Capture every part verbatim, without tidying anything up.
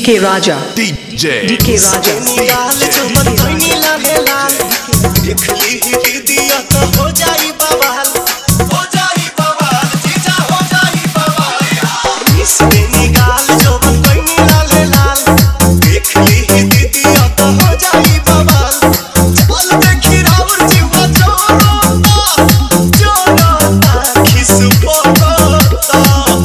D K Raja, D J, D K Raja, निकाल जो मन तो नीला है लाल, देख ली ही दिया तो हो जाई बवाल, हो जाई बवाल, जीजा हो जाई बवाल। इसने निकाल जो मन तो नीला है लाल, देख ली ही दिया तो हो जाई बवाल। चल देखी रावण जीवा जोरोता, जोरोता खिस पोता,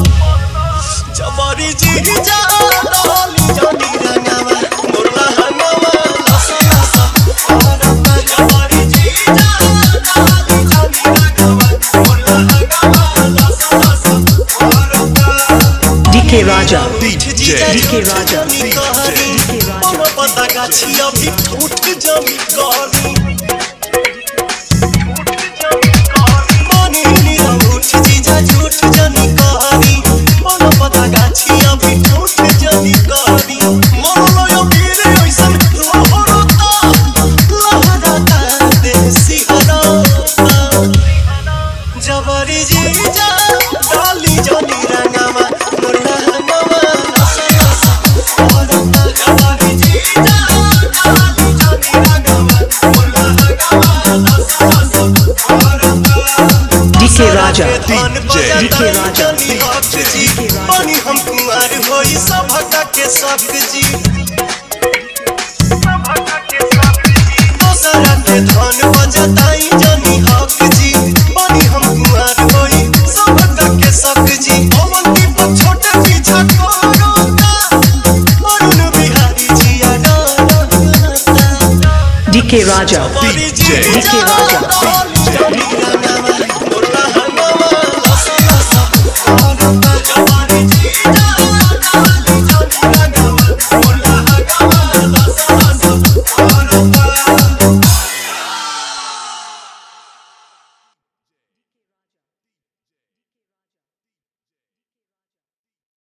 जबरी जीजा डाली जानी रंगावा, मोरला हंगावा लसा लसा औरता। जबरी जीजा डाली जानी रंगावा, मोरला हंगावा लसा लसा औरता। D K Raja, D J, D K Raja, D K Raja, हम पता गाछी अभी ठूठ जमी करी, मानी नीरा उठ जीजा झूठ जनी करी, हम पता गाछी अभी ठूठ जनी करी। मन लो पीरे ऐसन लहरता, लहरता देसी हरता, जबरी जीजा डाली जनी रंगावा, मोरला हंगावा लसा लसा औरता। जबरी जीजा डाली जनी रंगावा, मोरला हंगावा लसा लसा औरता। D K Raja, धन D J, बजाता D K Raja, जनी हक जी, बनी हम कुंवर होई सभका के शक जी, दोसरा के धन बजाताई जनी हक जी, बनी हम कुंवर होई सभका के शक जी। अवंती पर छोटे पीछा करोता, अरुण बिहारी जिया डरता, D K Raja, जबरी D J, जीजा D K Raja, डाली